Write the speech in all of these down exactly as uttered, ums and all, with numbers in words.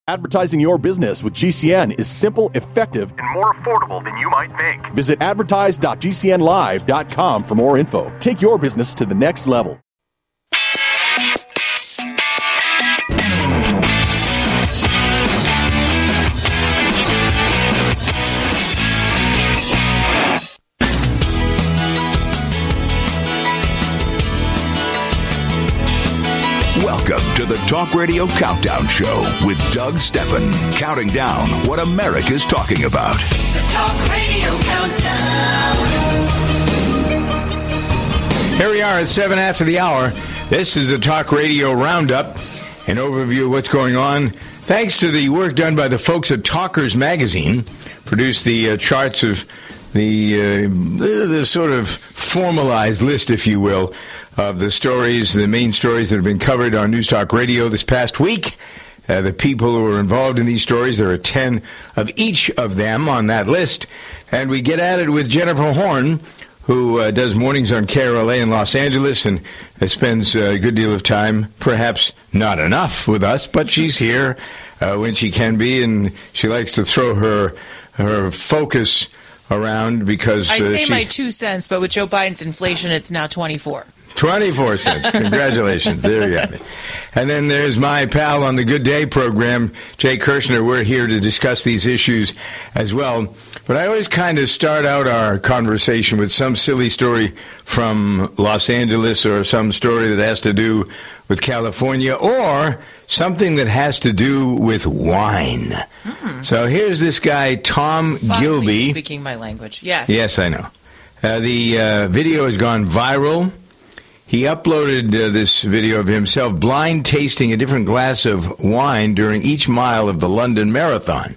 Advertising your business with G C N is simple, effective, and more affordable than you might think. Visit advertise dot g c n live dot com for more info. Take your business to the next level. Welcome to the Talk Radio Countdown Show with Doug Steffen, counting down what America's talking about. The Talk Radio Countdown. Here we are at seven after the hour. This is the Talk Radio Roundup, an overview of what's going on. Thanks to the work done by the folks at Talkers Magazine, produced the uh, charts of the, uh, the the sort of formalized list, if you will, of the stories, the main stories that have been covered on News Talk Radio this past week. Uh, the people who are involved in these stories, there are ten of each of them on that list. And we get at it with Jennifer Horn, who uh, does mornings on K R L A in Los Angeles and uh, spends a good deal of time, perhaps not enough with us, but she's here uh, when she can be, and she likes to throw her her focus around because... I'd uh, say she, my two cents, but with Joe Biden's inflation, it's now twenty-four. twenty-four cents. Congratulations. There you have it. And then there's my pal on the Good Day program, Jay Kirshner. We're here to discuss these issues as well. But I always kind of start out our conversation with some silly story from Los Angeles or some story that has to do with California or something that has to do with wine. Mm. So here's this guy, Tom Fuck Gilby. Me, speaking my language. Yes. Yes, I know. Uh, the uh, video has gone viral. He uploaded uh, this video of himself blind tasting a different glass of wine during each mile of the London Marathon.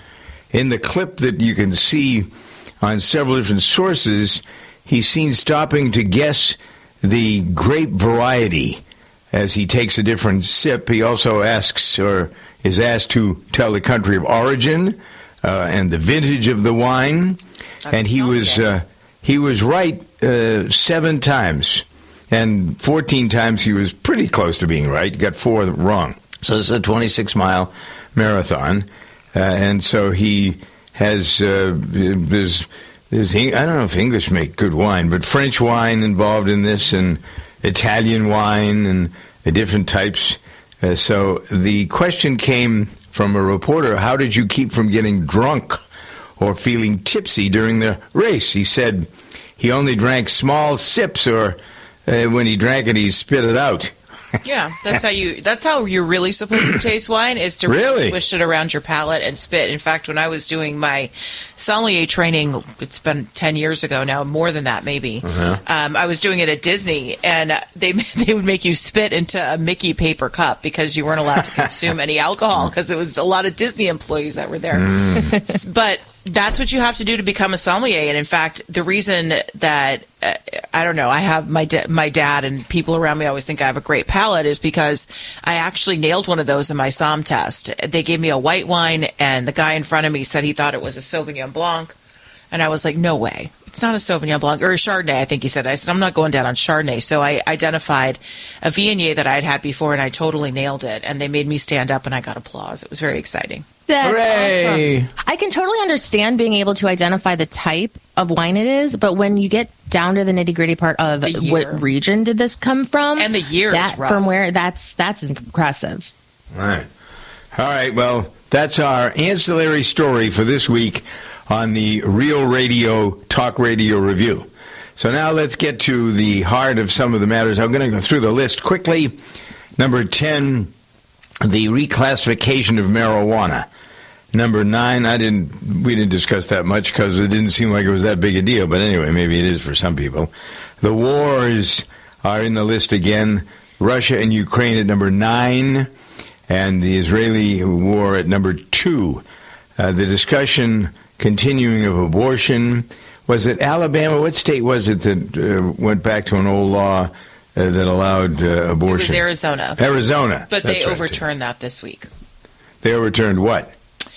In the clip that you can see on several different sources, he's seen stopping to guess the grape variety as he takes a different sip. He also asks or is asked to tell the country of origin uh, and the vintage of the wine. That's and he was uh, he was right uh, seven times. And fourteen times he was pretty close to being right. He got four wrong. So this is a twenty-six mile marathon. Uh, and so he has, uh, there's, there's, I don't know if English make good wine, but French wine involved in this and Italian wine and uh, different types. Uh, so the question came from a reporter, how did you keep from getting drunk or feeling tipsy during the race? He said he only drank small sips or... Uh, when he drank it, he spit it out. Yeah, that's how you. That's how you're really supposed to taste wine, is to really swish it around your palate and spit. In fact, when I was doing my sommelier training, it's been ten years ago now, more than that maybe. Uh-huh. Um, I was doing it at Disney, and they they would make you spit into a Mickey paper cup because you weren't allowed to consume any alcohol because it was a lot of Disney employees that were there. Mm. But that's what you have to do to become a sommelier. And in fact, the reason that, uh, I don't know, I have my da- my dad and people around me always think I have a great palate is because I actually nailed one of those in my somm test. They gave me a white wine, and the guy in front of me said he thought it was a Sauvignon Blanc. And I was like, no way. It's not a Sauvignon Blanc, or a Chardonnay, I think he said. I said, I'm not going down on Chardonnay. So I identified a Viognier that I had had before, and I totally nailed it. And they made me stand up, and I got applause. It was very exciting. That's Hooray! Awesome. I can totally understand being able to identify the type of wine it is, but when you get down to the nitty-gritty part of what region did this come from, and the year that, is rough. from where, that's that's impressive. All right. All right, well, that's our ancillary story for this week on the Real Radio Talk Radio Review. So now let's get to the heart of some of the matters. I'm going to go through the list quickly. Number ten, the reclassification of marijuana. Number nine, I didn't. We didn't discuss that much because it didn't seem like it was that big a deal. But anyway, maybe it is for some people. The wars are in the list again. Russia and Ukraine at number nine, and the Israeli war at number two. Uh, the discussion continuing of abortion. Was it Alabama? What state was it that uh, went back to an old law uh, that allowed uh, abortion? It was Arizona. Arizona. But they right. overturned that this week. They overturned what?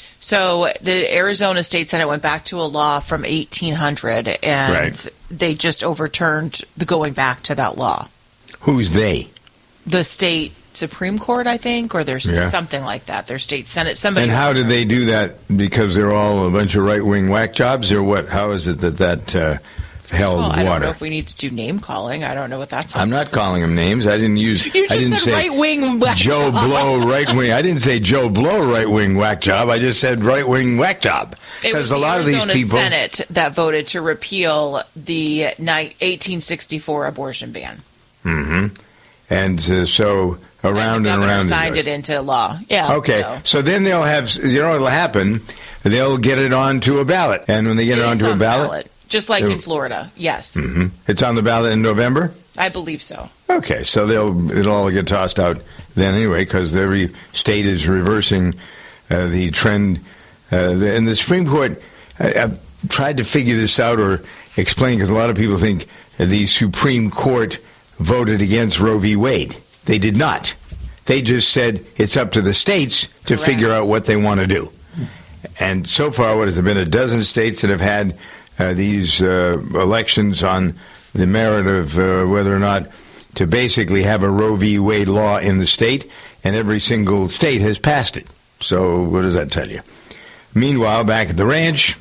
So the Arizona State Senate went back to a law from eighteen hundred, and right. they just overturned the going back to that law. Who's they? The state Supreme Court, I think, or there's Yeah. something like that. Their state Senate. Somebody. And how did they do that? Because they're all a bunch of right-wing whack jobs, or what? How is it that that uh, held Well, I don't water? know if we need to do name calling. I don't know what that's. I'm not calling them names. I didn't use. You just I didn't said say right-wing whack Joe job. Blow right wing. I didn't say Joe Blow right wing whack job. I just said right wing whack job. It was Because a the lot Arizona of these people. Senate that voted to repeal the ni- eighteen sixty-four abortion ban. Mm-hmm. And uh, so around the and governor around. signed goes. it into law. Yeah. Okay, so. so then they'll have. You know what'll happen? They'll get it onto a ballot, and when they get it, It is onto a on the ballot, just like They'll- in Florida. Yes, hmm it's on the ballot in November. I believe so. Okay, so they'll it'll all get tossed out then anyway, because every state is reversing uh, the trend. Uh, the, and the Supreme Court, I, I've tried to figure this out or explain, because a lot of people think the Supreme Court voted against Roe v. Wade. They did not. They just said it's up to the states to Correct. figure out what they want to do. And so far, what has there been? A dozen states that have had uh, these uh, elections on the merit of uh, whether or not to basically have a Roe v. Wade law in the state, and every single state has passed it. So what does that tell you? Meanwhile, back at the ranch,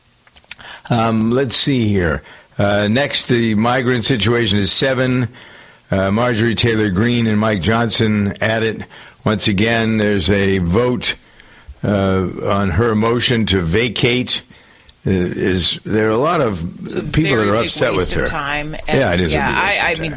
um, let's see here. Uh, next, the migrant situation is seven. Uh, Marjorie Taylor Greene and Mike Johnson at it. Once again, there's a vote uh, on her motion to vacate. Uh, is there are a lot of people Very that are big upset waste with her? Of time. And Yeah, it is a Yeah, big waste I, I of time. mean,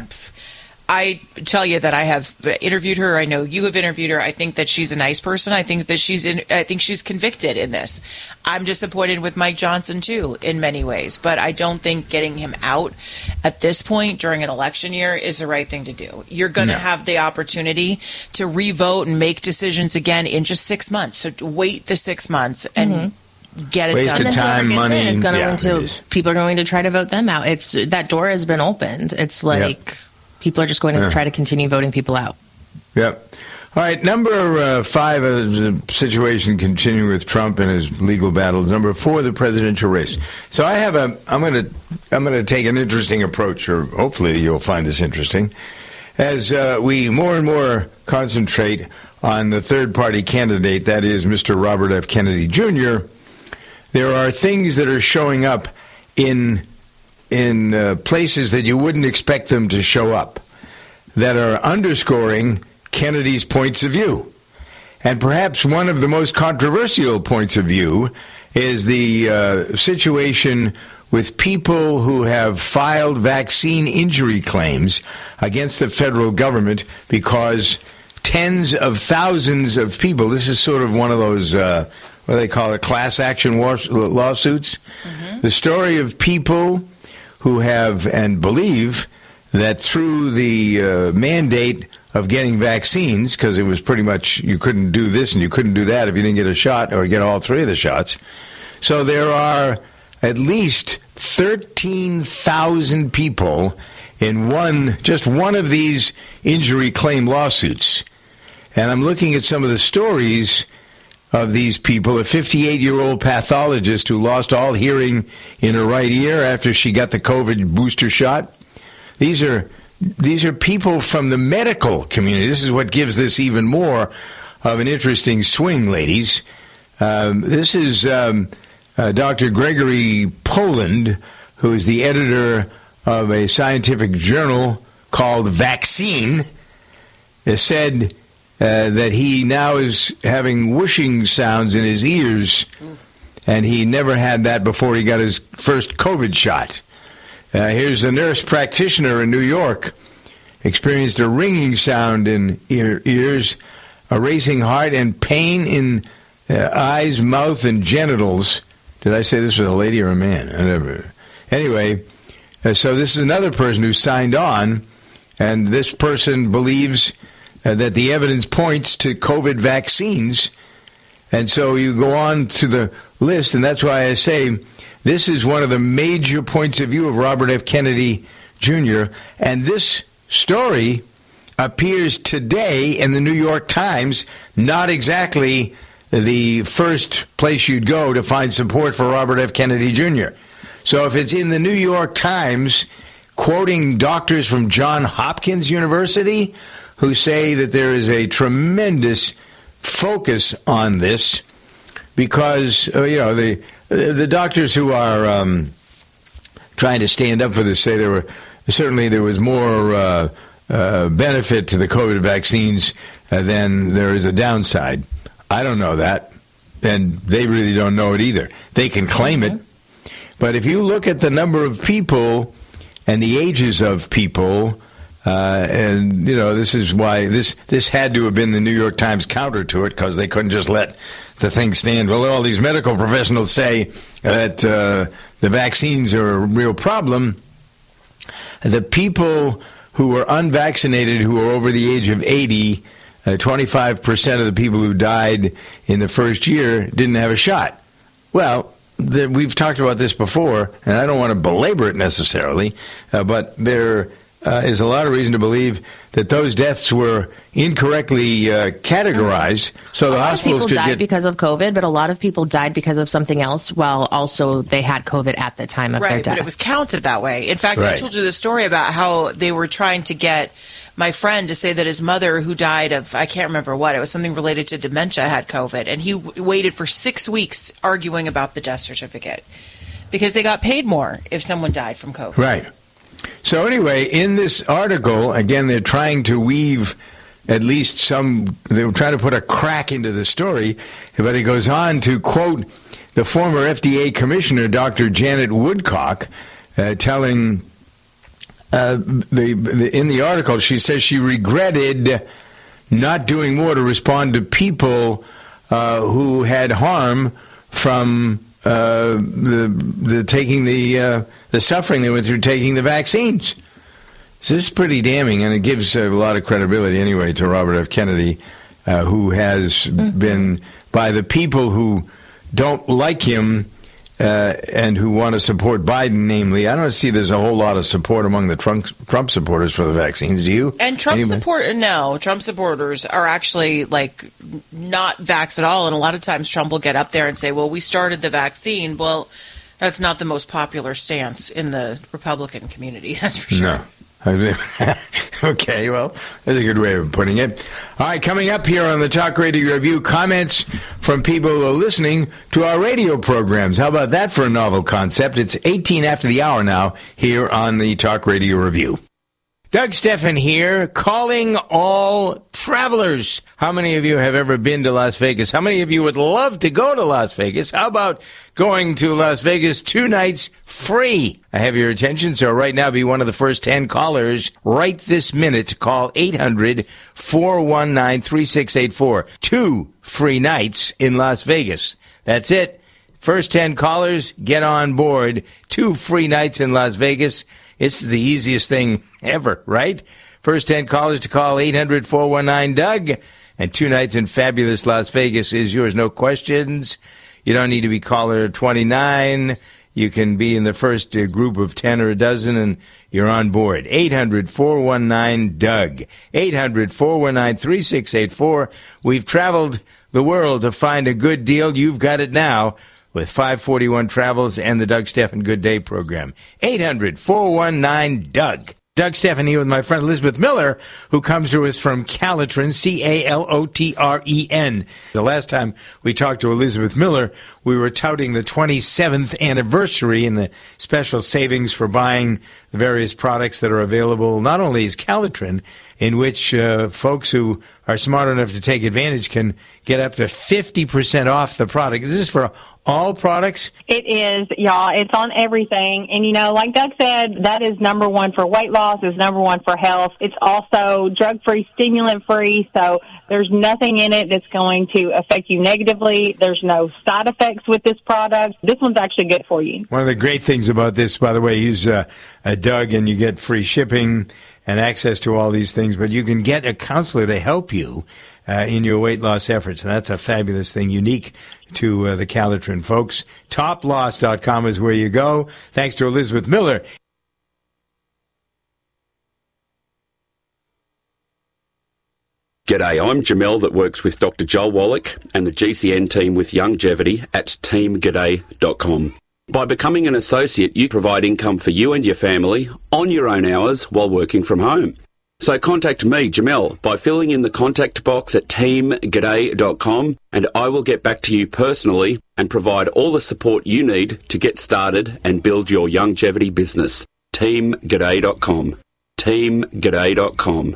I tell you that I have interviewed her. I know you have interviewed her. I think that she's a nice person. I think that she's in, I think she's convicted in this. I'm disappointed with Mike Johnson too, in many ways, but I don't think getting him out at this point during an election year is the right thing to do. You're going to No. have the opportunity to revote and make decisions again in just six months. So wait the six months and get it Wasted done. And then time, whoever gets money, in, it's going yeah, to it is. people are going to try to vote them out. It's that door has been opened. It's like people are just going to Yeah. try to continue voting people out. Yep. All right, number uh, five is the situation continuing with Trump and his legal battles. Number four, the presidential race. So I have a, I'm going to, I'm going to take an interesting approach, or hopefully you'll find this interesting, as uh, we more and more concentrate on the third-party candidate, that is Mister Robert F. Kennedy Junior There are things that are showing up in in uh, places that you wouldn't expect them to show up, that are underscoring Kennedy's points of view. And perhaps one of the most controversial points of view is the uh, situation with people who have filed vaccine injury claims against the federal government because tens of thousands of people, this is sort of one of those, uh, what do they call it, class action war- lawsuits? Mm-hmm. The story of people who have and believe that through the uh, mandate of getting vaccines, because it was pretty much you couldn't do this and you couldn't do that if you didn't get a shot or get all three of the shots. So there are at least thirteen thousand people in one, just one of these injury claim lawsuits. And I'm looking at some of the stories of these people. A fifty-eight-year-old pathologist who lost all hearing in her right ear after she got the COVID booster shot. These are these are people from the medical community. This is what gives this even more of an interesting swing, ladies. Um, this is um, uh, Doctor Gregory Poland, who is the editor of a scientific journal called Vaccine, has said Uh, that he now is having whooshing sounds in his ears, and he never had that before he got his first COVID shot. Uh, here's a nurse practitioner in New York, experienced a ringing sound in ear, ears, a racing heart, and pain in uh, eyes, mouth, and genitals. Did I say this was a lady or a man? I never. Anyway, uh, so this is another person who signed on, and this person believes Uh, that the evidence points to COVID vaccines. And so you go on to the list, and that's why I say this is one of the major points of view of Robert F. Kennedy Junior And this story appears today in the New York Times, not exactly the first place you'd go to find support for Robert F. Kennedy Junior So if it's in the New York Times, quoting doctors from Johns Hopkins University who say that there is a tremendous focus on this because, uh, you know, the the doctors who are um, trying to stand up for this say there were certainly there was more uh, uh, benefit to the COVID vaccines uh, than there is a downside. I don't know that, and they really don't know it either. They can claim it, but if you look at the number of people and the ages of people, uh, and, you know, this is why this, this had to have been the New York Times counter to it, because they couldn't just let the thing stand. Well, all these medical professionals say that uh, the vaccines are a real problem. The people who were unvaccinated, who were over the age of eighty, uh, twenty-five percent of the people who died in the first year didn't have a shot. Well, the, we've talked about this before, and I don't want to belabor it necessarily, uh, but there uh, is a lot of reason to believe that those deaths were incorrectly uh, categorized. So the hospitals could get... A lot of people died because of COVID, but a lot of people died because of something else, while also they had COVID at the time of right, their death. But it was counted that way. In fact, right. I told you the story about how they were trying to get my friend to say that his mother, who died of, I can't remember what, it was something related to dementia, had COVID. And he w- waited for six weeks arguing about the death certificate because they got paid more if someone died from COVID. Right. So anyway, in this article, again, they're trying to weave at least some, they were trying to put a crack into the story, but it goes on to quote the former F D A commissioner, Doctor Janet Woodcock, uh, telling uh, the, the in the article, she says she regretted not doing more to respond to people uh, who had harm from uh, the the taking the uh, the suffering they went through taking the vaccines. So this is pretty damning, and it gives a lot of credibility anyway to Robert F. Kennedy, uh, who has mm-hmm. been, by the people who don't like him uh, and who want to support Biden, namely, I don't see there's a whole lot of support among the Trump, Trump supporters for the vaccines. Do you? And Trump Anybody? support no, Trump supporters are actually like not vaxxed at all, and a lot of times Trump will get up there and say, "Well, we started the vaccine." Well, that's not the most popular stance in the Republican community. That's for sure. No. Okay, well, that's a good way of putting it. All right, coming up here on the Talk Radio Review, comments from people who are listening to our radio programs. How about that for a novel concept? It's eighteen after the hour now here on the Talk Radio Review. Doug Steffen here, calling all travelers. How many of you have ever been to Las Vegas? How many of you would love to go to Las Vegas? How about going to Las Vegas two nights free? I have your attention, so right now be one of the first ten callers right this minute to call eight hundred, four one nine, three six eight four. Two free nights in Las Vegas. That's it. First ten callers, get on board. Two free nights in Las Vegas. It's the easiest thing ever, right? First ten callers to call eight hundred, four one nine, Doug. And two nights in fabulous Las Vegas is yours. No questions. You don't need to be caller twenty-nine. You can be in the first uh, group of ten or a dozen, and you're on board. eight hundred, four one nine, Doug. eight hundred, four one nine, three six eight four. We've traveled the world to find a good deal. You've got it now with five forty-one Travels and the Doug Steffen Good Day program. eight hundred, four one nine, Doug. Doug Steffen here with my friend Elizabeth Miller, who comes to us from Calotren, C A L O T R E N. The last time we talked to Elizabeth Miller, we were touting the twenty-seventh anniversary and the special savings for buying the various products that are available, not only as Calotren, in which uh, folks who are smart enough to take advantage can get up to fifty percent off the product. Is this for all products? It is, y'all. It's on everything. And, you know, like Doug said, that is number one for weight loss, is number one for health. It's also drug-free, stimulant-free, so there's nothing in it that's going to affect you negatively. There's no side effects with this product. This one's actually good for you. One of the great things about this, by the way, use uh, a Doug and you get free shipping and access to all these things, but you can get a counselor to help you uh, in your weight loss efforts, and that's a fabulous thing, unique to uh, the Calotren folks. top loss dot com is where you go. Thanks to Elizabeth Miller. G'day, I'm Jamel that works with Doctor Joel Wallach and the G C N team with Longevity at team g'day dot com. By becoming an associate, you provide income for you and your family on your own hours while working from home. So contact me, Jamel, by filling in the contact box at team g'day dot com, and I will get back to you personally and provide all the support you need to get started and build your longevity business. team g'day dot com. team g'day dot com.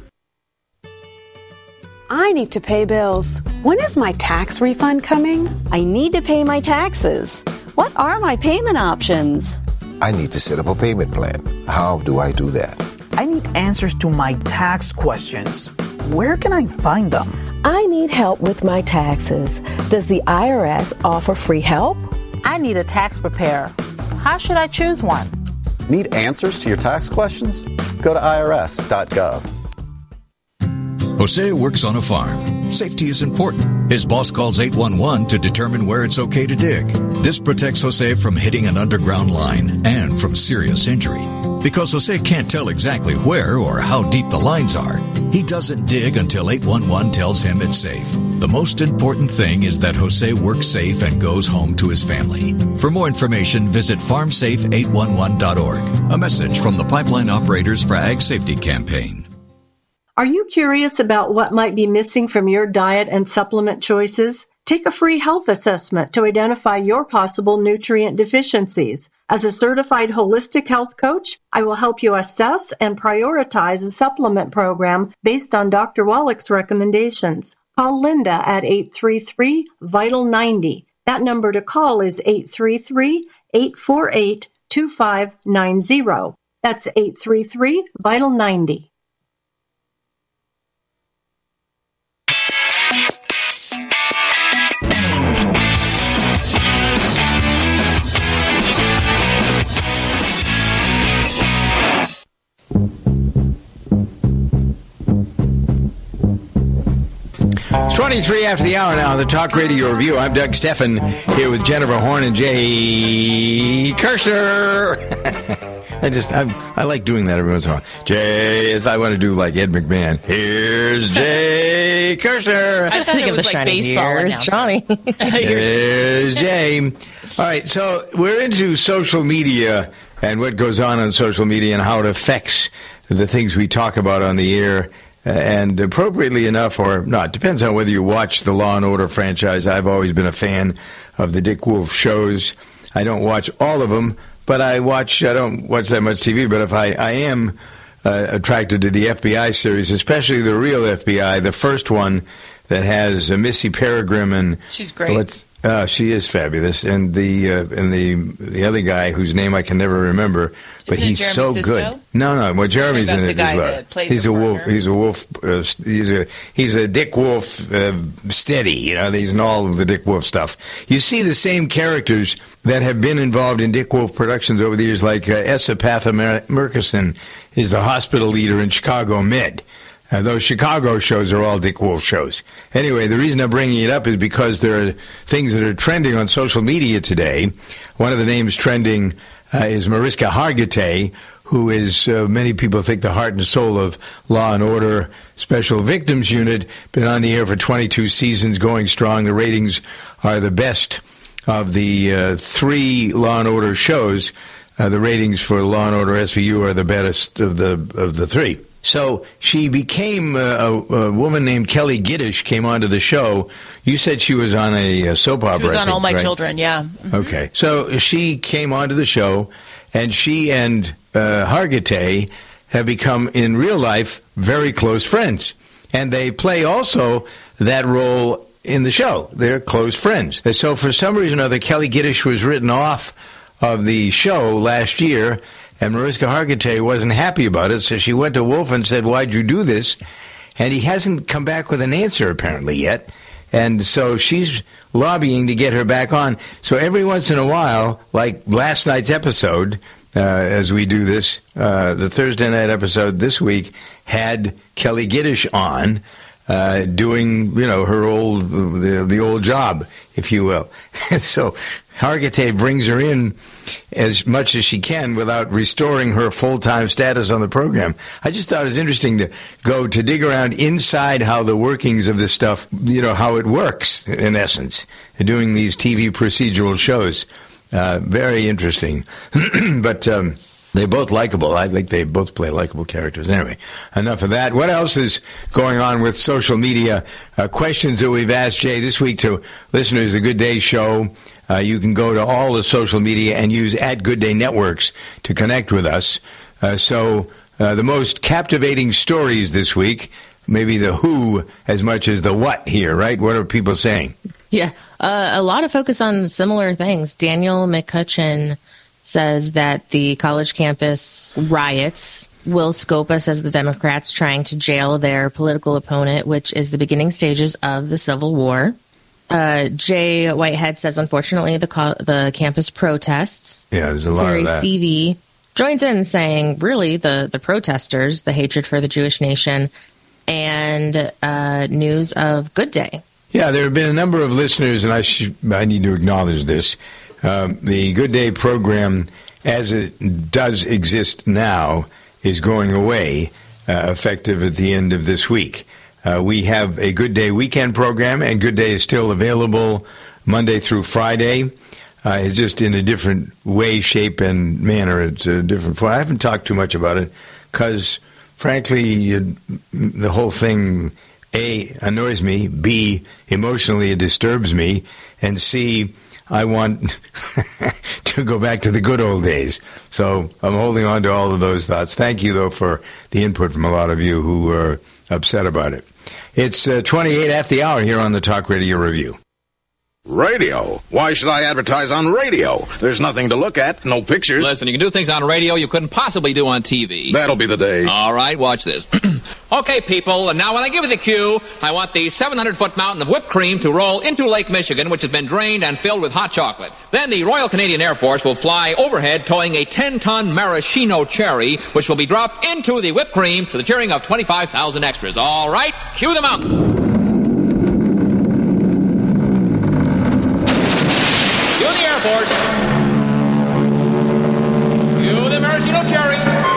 I need to pay bills. When is my tax refund coming? I need to pay my taxes. What are my payment options? I need to set up a payment plan. How do I do that? I need answers to my tax questions. Where can I find them? I need help with my taxes. Does the I R S offer free help? I need a tax preparer. How should I choose one? Need answers to your tax questions? Go to I R S dot gov. Jose works on a farm. Safety is important. His boss calls eight one one to determine where it's okay to dig. This protects Jose from hitting an underground line and from serious injury. Because Jose can't tell exactly where or how deep the lines are, he doesn't dig until eight one one tells him it's safe. The most important thing is that Jose works safe and goes home to his family. For more information, visit farm safe eight one one dot org. A message from the Pipeline Operators for Ag Safety Campaign. Are you curious about what might be missing from your diet and supplement choices? Take a free health assessment to identify your possible nutrient deficiencies. As a certified holistic health coach, I will help you assess and prioritize a supplement program based on Doctor Wallach's recommendations. Call Linda at eight three three, vital ninety. That number to call is eight three three, eight four eight, two five nine zero. That's eight three three, vital ninety. It's twenty-three after the hour now on the Talk Radio Review. I'm Doug Steffen here with Jennifer Horn and Jay Kirschner. I just, I'm, I like doing that every once in a while. Jay, I want to do like Ed McMahon. Here's Jay Kirschner. I thought it was like baseball announcer. Johnny. Here's Jay. All right, so we're into social media and what goes on on social media and how it affects the things we talk about on the air. And appropriately enough, or not, depends on whether you watch the Law and Order franchise. I've always been a fan of the Dick Wolf shows. I don't watch all of them, but I watch, I don't watch that much T V, but if I, I am uh, attracted to the F B I series, especially the real F B I, the first one that has uh, Missy Peregrine and... She's great. What's, Uh, she is fabulous, and the uh, and the the other guy whose name I can never remember, but Isn't it he's Jeremy so Sisko? good. No, no, well, Jeremy's in the it guy as well. that plays He's a a wolf. murderer. He's a wolf. Uh, he's a he's a Dick Wolf uh, steady. You know, he's in all of the Dick Wolf stuff. You see the same characters that have been involved in Dick Wolf productions over the years, like uh, Essa Patha Murkison is the hospital leader in Chicago Med. Uh, those Chicago shows are all Dick Wolf shows. Anyway, the reason I'm bringing it up is because there are things that are trending on social media today. One of the names trending uh, is Mariska Hargitay, who is, uh, many people think, the heart and soul of Law and Order Special Victims Unit. Been on the air for twenty-two seasons, going strong. The ratings are the best of the uh, three Law and Order shows. Uh, the ratings for Law and Order S V U are the best of the of the three. So she became uh, a, a woman named Kelly Giddish came onto the show. You said she was on a, a soap opera. She was I on think, All My right? Children, yeah. Mm-hmm. Okay. So she came onto the show, and she and uh, Hargitay have become, in real life, very close friends. And they play also that role in the show. They're close friends. And so for some reason or other, Kelly Giddish was written off of the show last year, and Mariska Hargitay wasn't happy about it, so she went to Wolf and said, why'd you do this? And he hasn't come back with an answer, apparently, yet. And so she's lobbying to get her back on. So every once in a while, like last night's episode, uh, as we do this, uh, the Thursday night episode this week had Kelly Giddish on, uh, doing, you know, her old, the, the old job, if you will. So Hargitay brings her in as much as she can without restoring her full-time status on the program. I just thought it was interesting to go to dig around inside how the workings of this stuff, you know, how it works, in essence, doing these T V procedural shows. Uh, very interesting. But um, They're both likable. I think they both play likable characters. Anyway, enough of that. What else is going on with social media? Uh, questions that we've asked, Jay, this week to listeners of the Good Day Show. Uh, you can go to all the social media and use at Good Day Networks to connect with us. Uh, so uh, the most captivating stories this week, maybe the who as much as the what here, right? What are people saying? Yeah, uh, a lot of focus on similar things. Daniel McCutcheon says that the college campus riots will scope us as the Democrats trying to jail their political opponent, which is the beginning stages of the Civil War. Uh, Jay Whitehead says, unfortunately, the co- the campus protests. Yeah, there's a lot Terry of that. C V joins in saying, really, the, the protesters, the hatred for the Jewish nation, and uh, news of Good Day. Yeah, there have been a number of listeners, and I should, I need to acknowledge this. Um, the Good Day program, as it does exist now, is going away, uh, effective at the end of this week. Uh, we have a Good Day weekend program, and Good Day is still available Monday through Friday. Uh, it's just in a different way, shape, and manner. It's a different form. I haven't talked too much about it because, frankly, you, the whole thing, A, annoys me, B, emotionally it disturbs me, and C, I want to go back to the good old days. So I'm holding on to all of those thoughts. Thank you, though, for the input from a lot of you who are upset about it. It's uh, twenty-eight after the hour here on the Talk Radio Review. Radio? Why should I advertise on radio? There's nothing to look at, no pictures. Listen, you can do things on radio you couldn't possibly do on T V. That'll be the day. All right, watch this. Okay, people, and now when I give you the cue, I want the seven hundred foot mountain of whipped cream to roll into Lake Michigan, which has been drained and filled with hot chocolate. Then the Royal Canadian Air Force will fly overhead towing a ten ton maraschino cherry, which will be dropped into the whipped cream to the cheering of twenty-five thousand extras. All right, cue the mountain. Airport. Cue the maraschino cherry.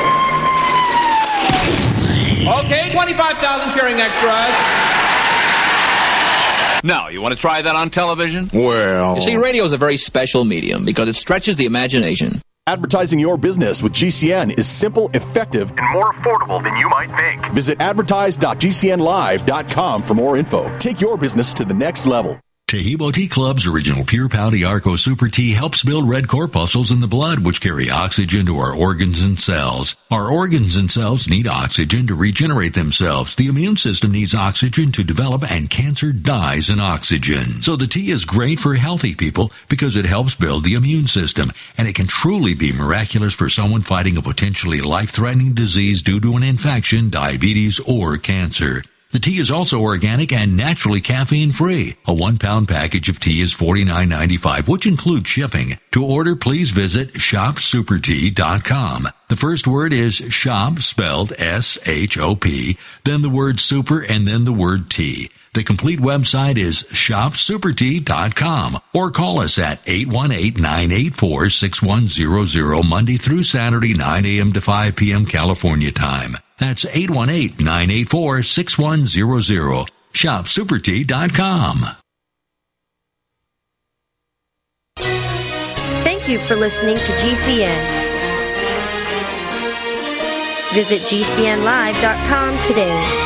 Okay, twenty-five thousand cheering extras. Now, you want to try that on television? Well... You see, radio is a very special medium because it stretches the imagination. Advertising your business with G C N is simple, effective, and more affordable than you might think. Visit advertise dot g c n live dot com for more info. Take your business to the next level. Taheebo Tea Club's original Pure Pouty Arco Super Tea helps build red corpuscles in the blood, which carry oxygen to our organs and cells. Our organs and cells need oxygen to regenerate themselves. The immune system needs oxygen to develop, and cancer dies in oxygen. So the tea is great for healthy people because it helps build the immune system, and it can truly be miraculous for someone fighting a potentially life-threatening disease due to an infection, diabetes, or cancer. The tea is also organic and naturally caffeine-free. A one-pound package of tea is forty-nine ninety-five, which includes shipping. To order, please visit shop super tea dot com. The first word is shop, spelled S H O P, then the word super, and then the word tea. The complete website is shop super tea dot com, or call us at eight one eight, nine eight four, six one zero zero Monday through Saturday, nine a.m. to five p.m. California time. That's eight one eight, nine eight four, six one zero zero. shop super tea dot com. Thank you for listening to G C N. Visit G C N live dot com today.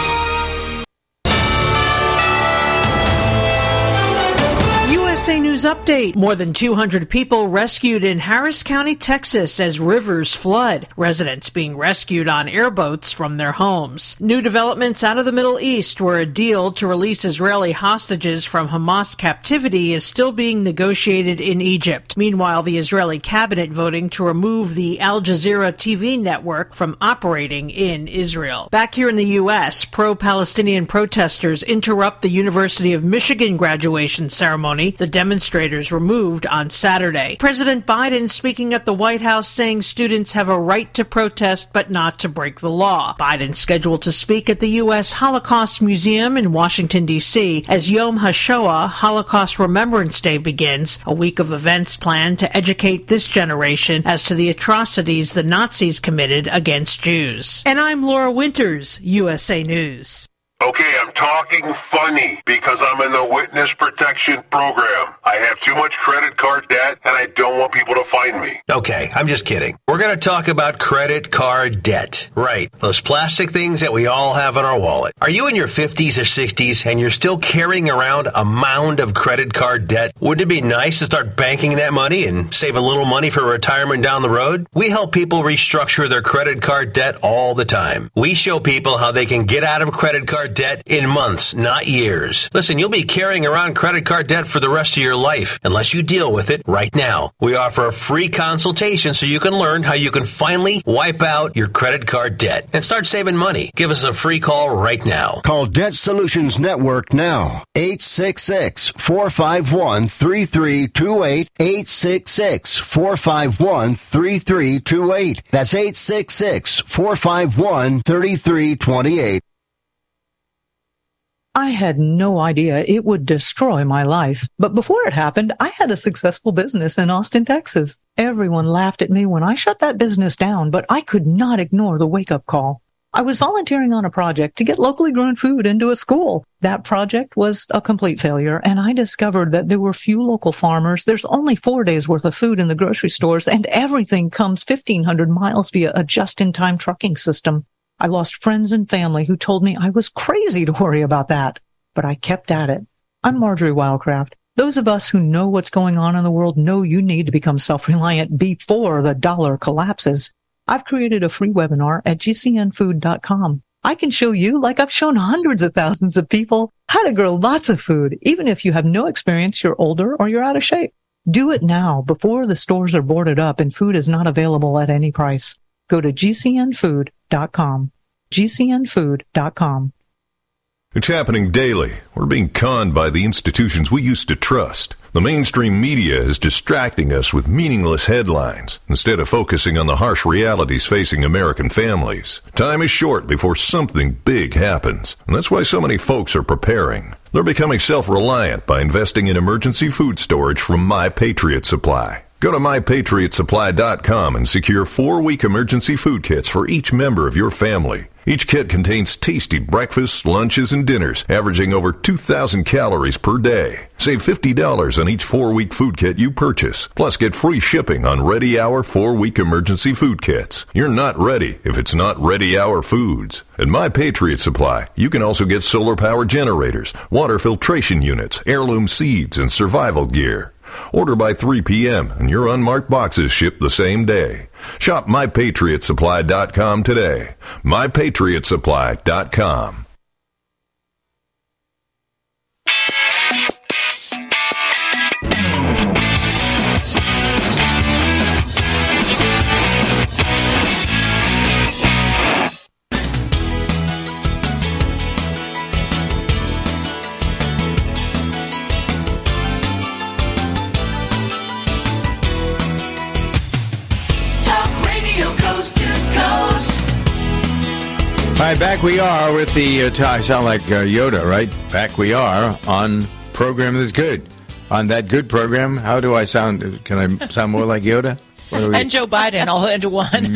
U S A News Update. More than two hundred people rescued in Harris County, Texas as rivers flood. Residents being rescued on airboats from their homes. New developments out of the Middle East, where a deal to release Israeli hostages from Hamas captivity is still being negotiated in Egypt. Meanwhile, the Israeli cabinet voting to remove the Al Jazeera T V network from operating in Israel. Back here in the U S, pro-Palestinian protesters interrupt the University of Michigan graduation ceremony. The demonstrators were moved on Saturday. President Biden speaking at the White House saying students have a right to protest but not to break the law. Biden scheduled to speak at the U S Holocaust Museum in Washington, D C as Yom HaShoah, Holocaust Remembrance Day, begins, a week of events planned to educate this generation as to the atrocities the Nazis committed against Jews. And I'm Laura Winters, U S A News. Okay, I'm talking funny because I'm in the witness protection program. I have too much credit card debt and I don't want people to find me. Okay, I'm just kidding. We're going to talk about credit card debt. Right, those plastic things that we all have in our wallet. Are you in your fifties or sixties and you're still carrying around a mound of credit card debt? Wouldn't it be nice to start banking that money and save a little money for retirement down the road? We help people restructure their credit card debt all the time. We show people how they can get out of credit card debt in months, not years. Listen, you'll be carrying around credit card debt for the rest of your life unless you deal with it right now. We offer a free consultation so you can learn how you can finally wipe out your credit card debt and start saving money. Give us a free call right now. Call Debt Solutions Network now. eight six six, four five one, three three two eight. eight six six, four five one, three three two eight. That's eight six six, four five one, three three two eight. I had no idea it would destroy my life. But before it happened, I had a successful business in Austin, Texas. Everyone laughed at me when I shut that business down, but I could not ignore the wake-up call. I was volunteering on a project to get locally grown food into a school. That project was a complete failure, and I discovered that there were few local farmers. There's only four days worth of food in the grocery stores, and everything comes fifteen hundred miles via a just-in-time trucking system. I lost friends and family who told me I was crazy to worry about that, but I kept at it. I'm Marjorie Wildcraft. Those of us who know what's going on in the world know you need to become self-reliant before the dollar collapses. I've created a free webinar at G C N food dot com. I can show you, like I've shown hundreds of thousands of people, how to grow lots of food, even if you have no experience, you're older, or you're out of shape. Do it now before the stores are boarded up and food is not available at any price. Go to G C N food dot com. G C N food dot com. It's happening daily. We're being conned by the institutions we used to trust. The mainstream media is distracting us with meaningless headlines instead of focusing on the harsh realities facing American families. Time is short before something big happens, and that's why so many folks are preparing. They're becoming self-reliant by investing in emergency food storage from My Patriot Supply. Go to my patriot supply dot com and secure four-week emergency food kits for each member of your family. Each kit contains tasty breakfasts, lunches, and dinners, averaging over two thousand calories per day. Save fifty dollars on each four-week food kit you purchase. Plus, get free shipping on Ready Hour four-week emergency food kits. You're not ready if it's not Ready Hour Foods. At My Patriot Supply, you can also get solar power generators, water filtration units, heirloom seeds, and survival gear. Order by three p.m. and your unmarked boxes ship the same day. Shop my patriot supply dot com today. my patriot supply dot com. All right, back we are with the, uh, I sound like uh, Yoda, right? Back we are on Program That's Good. On that good program, how do I sound? Can I sound more like Yoda? We... And Joe Biden all into one.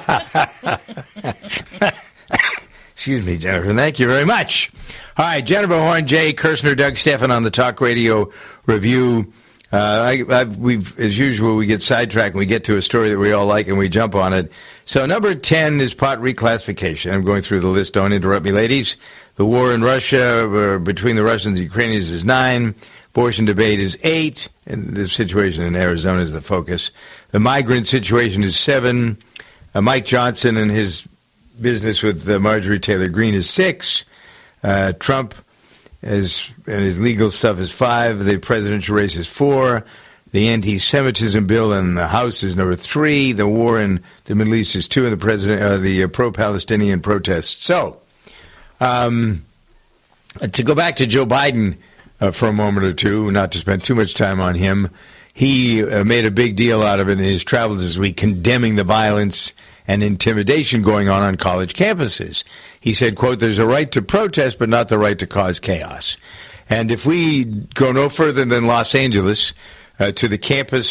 Excuse me, Jennifer. Thank you very much. All right, Jennifer Horn, Jay Kirshner, Doug Stephan on the Talk Radio Review. Uh, I, I, we've, as usual, we get sidetracked and we get to a story that we all like and we jump on it. So number ten is pot reclassification. I'm going through the list. Don't interrupt me, ladies. The war in Russia, uh, between the Russians and Ukrainians, is nine. Abortion debate is eight. And the situation in Arizona is the focus. The migrant situation is seven. Uh, Mike Johnson and his business with uh, Marjorie Taylor Greene is six. Uh, Trump is, and his legal stuff is five. The presidential race is four. The anti-Semitism bill in the House is number three. The war in the Middle East is two, and the president, uh, the uh, pro-Palestinian protests. So, um, to go back to Joe Biden uh, for a moment or two, not to spend too much time on him, he uh, made a big deal out of it in his travels this week, condemning the violence and intimidation going on on college campuses. He said, quote, "There's a right to protest, but not the right to cause chaos." And if we go no further than Los Angeles, Uh, to the campus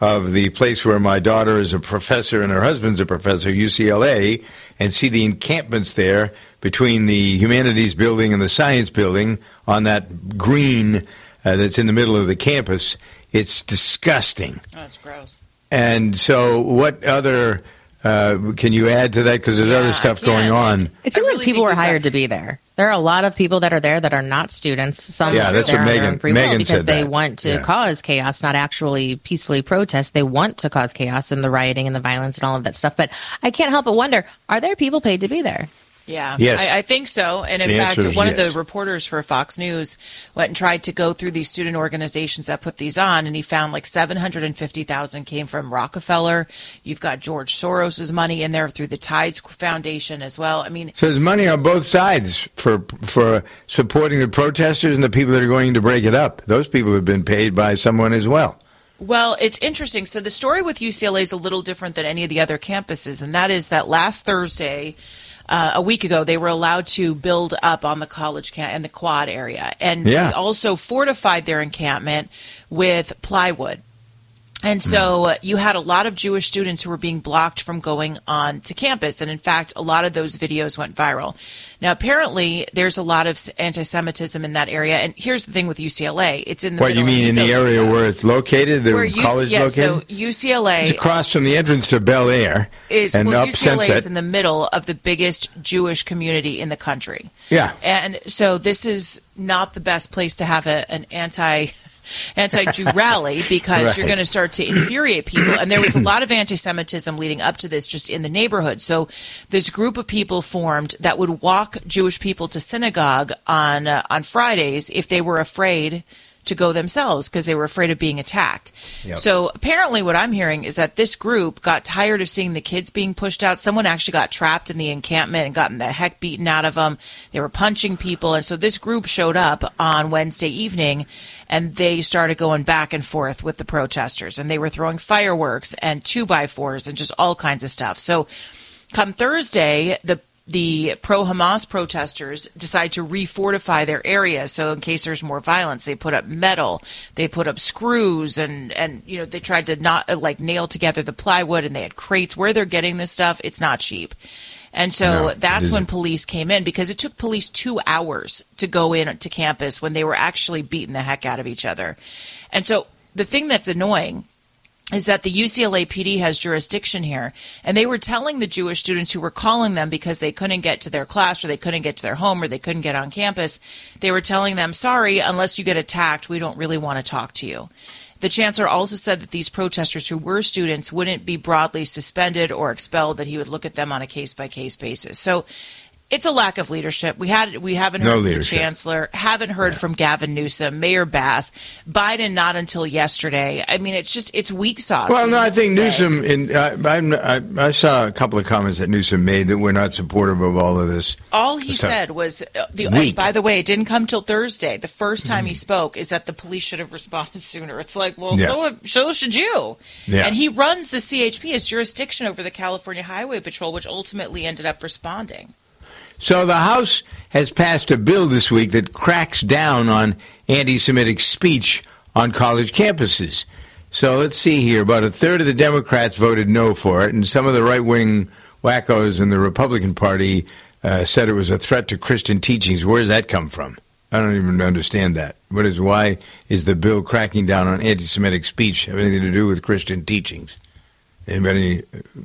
of the place where my daughter is a professor and her husband's a professor, U C L A, and see the encampments there between the humanities building and the science building on that green uh, that's in the middle of the campus, it's disgusting. Oh, it's gross. And so what other uh, can you add to that? Because there's Yeah, other stuff I going can. on. It seems like people were hired to be there. There are a lot of people that are there that are not students. Some Yeah, that's there what on their Megan- own free will Megan because said they that. want to Yeah. cause chaos, not actually peacefully protest. They want to cause chaos and the rioting and the violence and all of that stuff. But I can't help but wonder: are there people paid to be there? Yeah, Yes. I, I think so. And in The fact, answer is one of yes. the reporters for Fox News went and tried to go through these student organizations that put these on, and he found like seven hundred fifty thousand came from Rockefeller. You've got George Soros's money in there through the Tides Foundation as well. I mean, So there's money on both sides for for supporting the protesters and the people that are going to break it up. Those people have been paid by someone as well. well, it's interesting. So the story with U C L A is a little different than any of the other campuses, and that is that last Thursday, uh, a week ago, they were allowed to build up on the college camp and the quad area, and Yeah. they also fortified their encampment with plywood. And so uh, you had a lot of Jewish students who were being blocked from going on to campus. And in fact, a lot of those videos went viral. Now, apparently, there's a lot of s- anti-Semitism in that area. And here's the thing with U C L A. It's in the What you middle mean of in the building area stuff. where it's located, the Where U C college yeah, located? So U C L A It's across from the entrance to Bel Air is, and well, up U C L A Sunset. is in the middle of the biggest Jewish community in the country. Yeah. And so this is not the best place to have a, an anti anti-Jew rally because Right. you're going to start to infuriate people. And there was a lot of anti-Semitism leading up to this just in the neighborhood. So this group of people formed that would walk Jewish people to synagogue on uh, on Fridays if they were afraid to go themselves because they were afraid of being attacked. Yep. So apparently what I'm hearing is that this group got tired of seeing the kids being pushed out. Someone actually got trapped in the encampment and gotten the heck beaten out of them. They were punching people. And so this group showed up on Wednesday evening and they started going back and forth with the protesters. And they were throwing fireworks and two-by-fours and just all kinds of stuff. So come Thursday, the the pro-Hamas protesters decide to refortify their area. So in case there's more violence, they put up metal, they put up screws, and, and you know, they tried to not uh, like nail together the plywood, and they had crates. Where they're getting this stuff, it's not cheap. And so No, it that's when isn't. police came in because it took police two hours to go in to campus when they were actually beating the heck out of each other. And so the thing that's annoying is that the U C L A P D has jurisdiction here, and they were telling the Jewish students who were calling them because they couldn't get to their class or they couldn't get to their home or they couldn't get on campus, they were telling them, sorry, unless you get attacked, we don't really want to talk to you. The chancellor also said that these protesters who were students wouldn't be broadly suspended or expelled, that he would look at them on a case-by-case basis. So it's a lack of leadership. We had we haven't heard No from leadership. the chancellor, haven't heard from Gavin Newsom, Mayor Bass, Biden not until yesterday. I mean, it's just it's weak sauce. Well, We no, need I to think say. Newsom. In, I, I'm- I, I saw a couple of comments that Newsom made that were not supportive of all of this. All he So- said was, uh, the, Weak. and by the way, it didn't come till Thursday. The first time he spoke is that the police should have responded sooner. It's like, well, Yeah. so, so should you. Yeah. And he runs the C H P as jurisdiction over the California Highway Patrol, which ultimately ended up responding. So the House has passed a bill this week that cracks down on anti-Semitic speech on college campuses. So let's see here. About a third of the Democrats voted no for it, and some of the right-wing wackos in the Republican Party uh, said it was a threat to Christian teachings. Where does that come from? I don't even understand that. What is why is the bill cracking down on anti-Semitic speech have anything to do with Christian teachings? Anybody?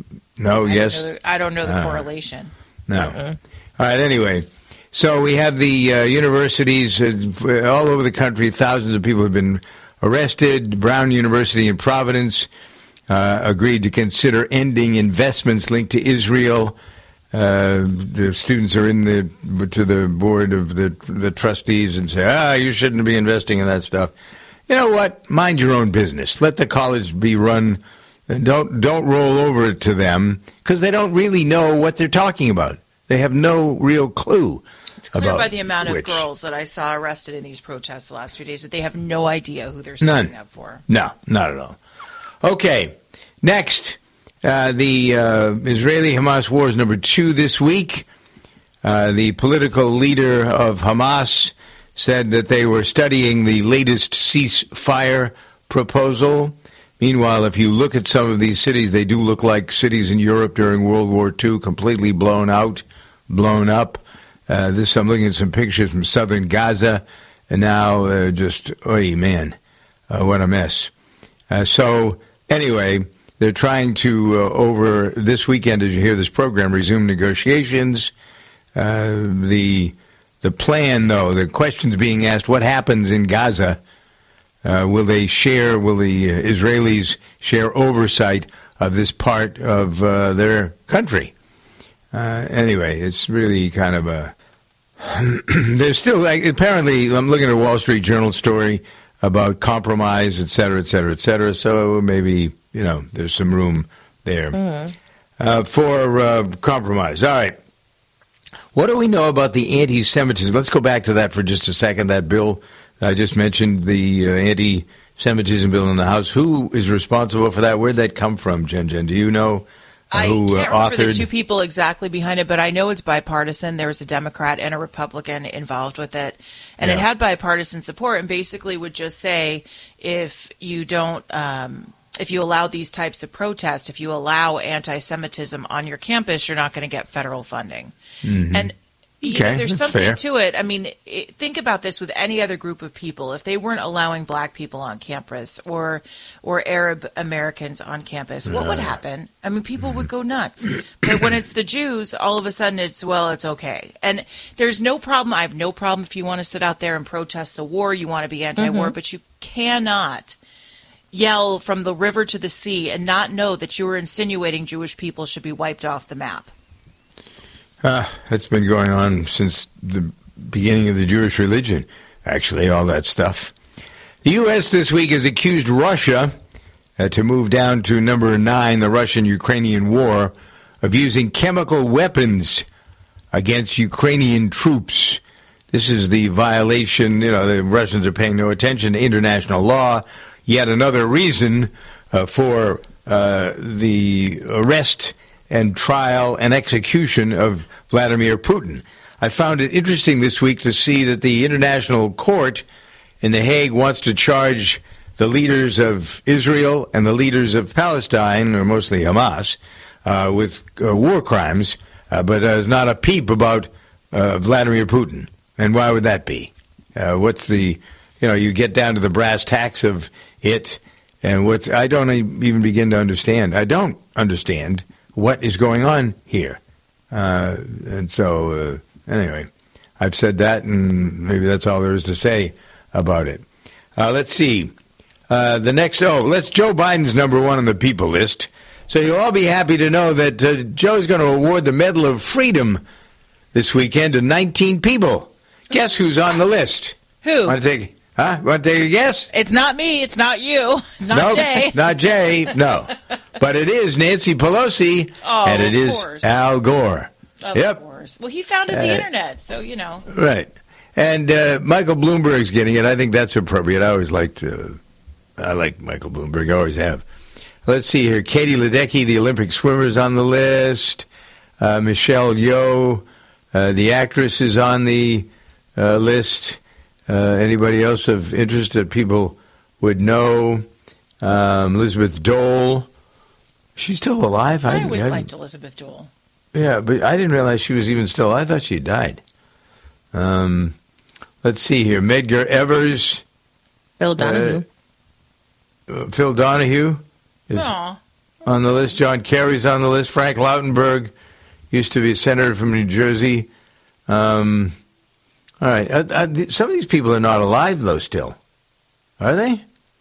No. I yes. Don't know the, I don't know the Uh, correlation. No. Uh-uh. All right, anyway. So we have the uh, universities uh, all over the country. Thousands of people have been arrested. Brown University in Providence uh, agreed to consider ending investments linked to Israel. Uh, the students are in the to the board of the the trustees and say, ah, you shouldn't be investing in that stuff. You know what? Mind your own business. Let the college be run. And don't don't roll over to them because they don't really know what they're talking about. They have no real clue. It's clear about by the amount of which. girls that I saw arrested in these protests the last few days that they have no idea who they're standing None. up for. No, not at all. Okay, next, uh, the uh, Israeli-Hamas war is number two this week. Uh, the political leader of Hamas said that they were studying the latest ceasefire proposal. Meanwhile, if you look at some of these cities, they do look like cities in Europe during World War Two, completely blown out, blown up. Uh, this I'm looking at some pictures from southern Gaza, and now uh, just, oh man, uh, what a mess. Uh, so anyway, they're trying to, uh, over this weekend, as you hear this program, resume negotiations. Uh, the the plan, though, the questions being asked, what happens in Gaza? Uh, will they share, will the uh, Israelis share oversight of this part of uh, their country? Uh, anyway, it's really kind of a... There's still, like, apparently, I'm looking at a Wall Street Journal story about compromise, et cetera, et cetera, et cetera, so maybe, you know, there's some room there mm. uh, for uh, compromise. All right. What do we know about the anti-Semitism? Let's go back to that for just a second, that bill I just mentioned, the uh, anti-Semitism bill in the House. Who is responsible for that? Where'd that come from, Jen Jen? Do you know uh, who I can't uh, remember authored? the two people exactly behind it, but I know it's bipartisan. There was a Democrat and a Republican involved with it, and yeah. it had bipartisan support, and basically would just say if you don't, um, if you allow these types of protests, if you allow anti-Semitism on your campus, you're not going to get federal funding. Mm-hmm. And You okay, know, there's that's something fair. to it. I mean, it, think about this with any other group of people. If they weren't allowing black people on campus or or Arab Americans on campus, what would happen? I mean, people would go nuts. But when it's the Jews, all of a sudden it's, well, it's okay. And there's no problem. I have no problem if you want to sit out there and protest the war, you want to be anti-war, mm-hmm. but you cannot yell from the river to the sea and not know that you are insinuating Jewish people should be wiped off the map. Uh, that's been going on since the beginning of the Jewish religion, actually, all that stuff. The U S this week has accused Russia uh, to move down to number nine, the Russian-Ukrainian war, of using chemical weapons against Ukrainian troops. This is the violation, you know, the Russians are paying no attention to international law. Yet another reason uh, for uh, the arrest and trial and execution of Vladimir Putin. I found it interesting this week to see that the International Court in The Hague wants to charge the leaders of Israel and the leaders of Palestine, or mostly Hamas, uh, with uh, war crimes, uh, but there's not a peep about uh, Vladimir Putin. And why would that be? Uh, what's the, you know, you get down to the brass tacks of it, and what's, I don't even begin to understand. I don't understand what is going on here. Uh, and so, uh, anyway, I've said that, and maybe that's all there is to say about it. Uh, let's see. Uh, the next, oh, let's, Joe Biden's number one on the people list. So you'll all be happy to know that uh, Joe's going to award the Medal of Freedom this weekend to nineteen people. Guess who's on the list? Who? Want to take, huh? Want to take a guess? It's not me. It's not you. It's not nope, Jay. Not Jay, no. But it is Nancy Pelosi, oh, and it of is course. Al Gore. Of yep. course. Well, he founded the uh, Internet, so, you know. Right. And uh, Michael Bloomberg's getting it. I think that's appropriate. I always liked, uh, I like Michael Bloomberg. I always have. Let's see here. Katie Ledecky, the Olympic swimmer, is on the list. Uh, Michelle Yeoh, uh, the actress, is on the uh, list. Uh, anybody else of interest that people would know? Um, Elizabeth Dole. She's still alive? I, I always I, liked Elizabeth Dole. Yeah, but I didn't realize she was even still. I thought she died. Um, let's see here. Medgar Evers. Phil Donahue. Uh, Phil Donahue is Aww. on the list. John Kerry's on the list. Frank Lautenberg used to be a senator from New Jersey. Um, all right. Uh, uh, some of these people are not alive, though, still. Are they?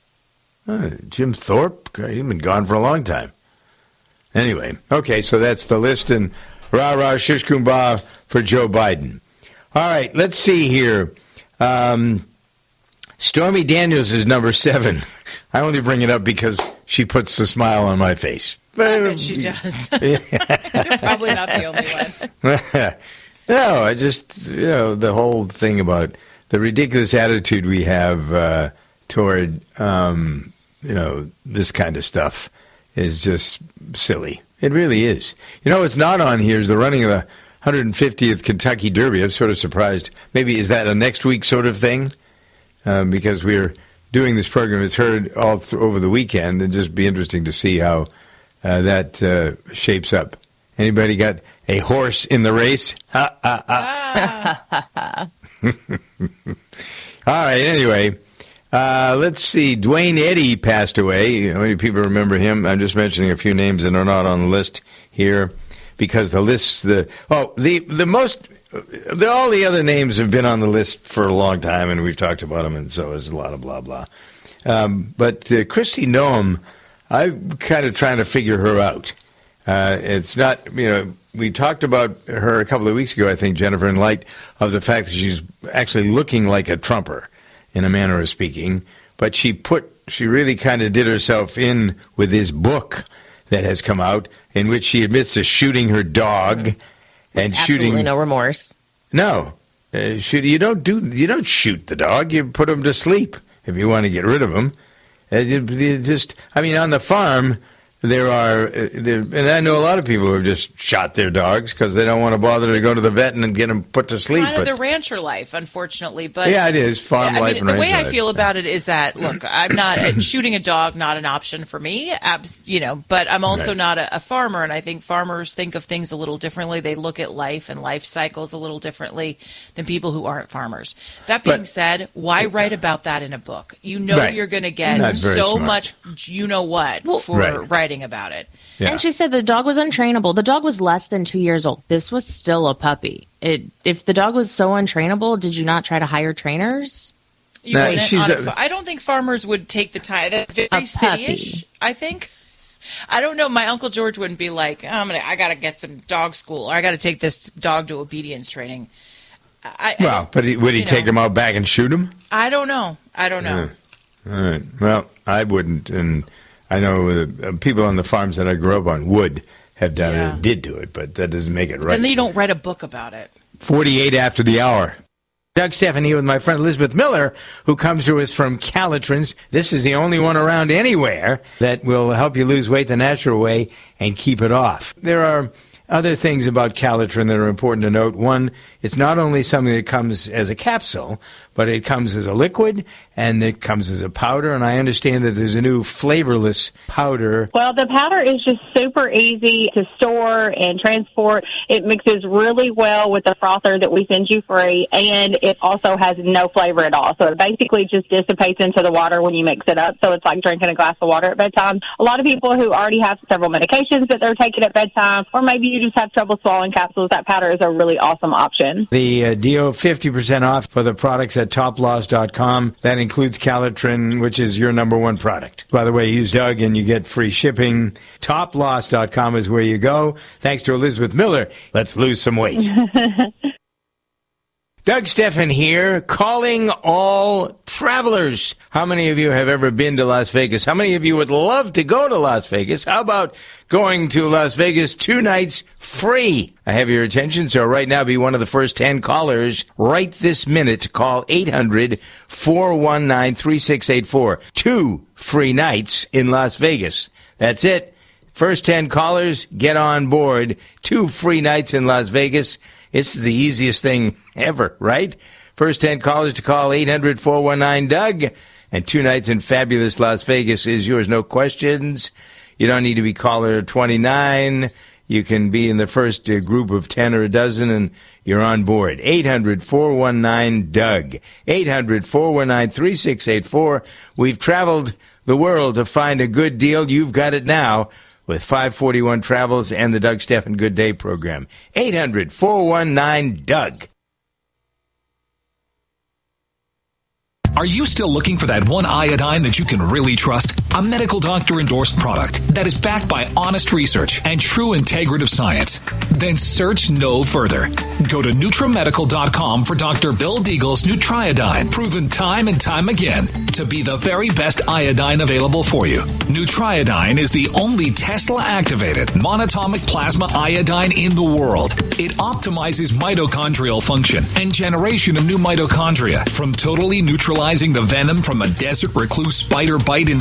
Uh, Jim Thorpe? He's been gone for a long time. Anyway, okay, so that's the list, and rah-rah, shish kumbah for Joe Biden. All right, let's see here. Um, Stormy Daniels is number seven. I only bring it up because she puts the smile on my face. I bet she does. Probably not the only one. No, I just, you know, the whole thing about the ridiculous attitude we have uh, toward, um, you know, this kind of stuff is just silly. It really is. You know, what's not on here is the running of the one hundred fiftieth Kentucky Derby. I'm sort of surprised. Maybe is that a next week sort of thing? Um, because we're doing this program. It's heard all th- over the weekend, and just be interesting to see how uh, that uh, shapes up. Anybody got a horse in the race? Ha, ha, ha. Ah. All right, anyway, uh, let's see. Dwayne Eddy passed away. How many people remember him? I'm just mentioning a few names that are not on the list here because the list, the oh, the the most, the, all the other names have been on the list for a long time, and we've talked about them, and so is a lot of blah, blah. Um, but uh, Kristi Noem, I'm kind of trying to figure her out. Uh, it's not, you know, we talked about her a couple of weeks ago, I think, Jennifer, in light of the fact that she's actually looking like a Trumper, in a manner of speaking. But she put, she really kind of did herself in with this book that has come out, in which she admits to shooting her dog and Absolutely shooting. no remorse. No, uh, shoot, you don't do, you don't shoot the dog. You put him to sleep if you want to get rid of him. Uh, you, you just, I mean, on the farm. There are, uh, there, and I know a lot of people who have just shot their dogs because they don't want to bother to go to the vet and get them put to sleep. Kind of but, the rancher life, unfortunately. But yeah, it is farm I life. Mean, and the way ranch I feel life. about it is that, look, I'm not shooting a dog, not an option for me. Abs, you know, but I'm also Right. not a, a farmer, and I think farmers think of things a little differently. They look at life and life cycles a little differently than people who aren't farmers. That being But- said, why write about that in a book? You know, Right. you're going to get Not very so smart. much, you know what, for Right. writing about it. Yeah. And she said the dog was untrainable. The dog was less than two years old. This was still a puppy. It, if the dog was so untrainable, did you not try to hire trainers? You Nah, wouldn't she's on a a- fa- I don't think farmers would take the time. That's very A city-ish, I think. I don't know. My Uncle George wouldn't be like, oh, I'm gonna, I got to get some dog school, or I got to take this dog to obedience training. I, Well, I, but he, would he you take know. him out back and shoot him? I don't know. I don't know. Yeah. All right. Well, I wouldn't, and I know uh, people on the farms that I grew up on would have done Yeah. it, did do it, but that doesn't make it But right. then you don't write a book about it. forty-eight after the hour. Doug Stephan here with my friend Elizabeth Miller, who comes to us from Calatrans. This is the only one around anywhere that will help you lose weight the natural way and keep it off. There are other things about Calitrin that are important to note. One, it's not only something that comes as a capsule, but it comes as a liquid and it comes as a powder. And I understand that there's a new flavorless powder. Well, the powder is just super easy to store and transport. It mixes really well with the frother that we send you free, and it also has no flavor at all. So it basically just dissipates into the water when you mix it up. So it's like drinking a glass of water at bedtime. A lot of people who already have several medications that they're taking at bedtime, or maybe you just have trouble swallowing capsules, that powder is a really awesome option. The uh, deal, fifty percent off for the products at top loss dot com. That includes Calitrin, which is your number one product. By the way, use Doug and you get free shipping. top loss dot com is where you go. Thanks to Elizabeth Miller. Let's lose some weight. Doug Stephan here, calling all travelers. How many of you have ever been to Las Vegas? How many of you would love to go to Las Vegas? How about going to Las Vegas two nights free? I have your attention, so right now be one of the first ten callers right this minute. Call eight hundred, four one nine, three six eight four. Two free nights in Las Vegas. That's it. First ten callers, get on board. Two free nights in Las Vegas. It's the easiest thing ever, right? First ten callers to call eight hundred, four one nine, Doug. And two nights in fabulous Las Vegas is yours. No questions. You don't need to be caller twenty-nine. You can be in the first uh, group of ten or a dozen, and you're on board. eight hundred, four one nine, Doug. eight hundred, four one nine, three six eight four. We've traveled the world to find a good deal. You've got it now with five forty-one Travels and the Doug Stephan Good Day program. eight hundred, four one nine, Doug. Are you still looking for that one iodine that you can really trust? A medical doctor endorsed product that is backed by honest research and true integrative science? Then search no further. Go to Nutramedical dot com for Doctor Bill Deagle's Nutriodine, proven time and time again to be the very best iodine available for you. Nutriodine is the only Tesla-activated monatomic plasma iodine in the world. It optimizes mitochondrial function and generation of new mitochondria from totally neutralizing the venom from a desert recluse spider bite in Southern